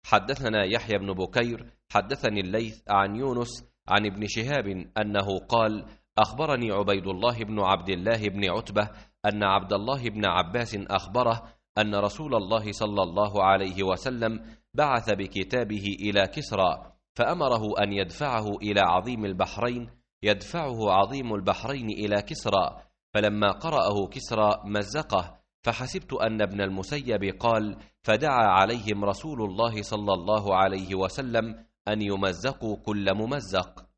حدثنا يحيى بن بكير حدثني الليث عن يونس عن ابن شهاب أنه قال: أخبرني عبيد الله بن عبد الله بن عتبة أن عبد الله بن عباس أخبره أن رسول الله صلى الله عليه وسلم بعث بكتابه إلى كسرى، فأمره أن يدفعه إلى عظيم البحرين، يدفعه عظيم البحرين إلى كسرى. فلما قرأه كسرى مزقه، فحسبت أن ابن المسيب قال: فدعا عليهم رسول الله صلى الله عليه وسلم أن يمزقوا كل ممزق.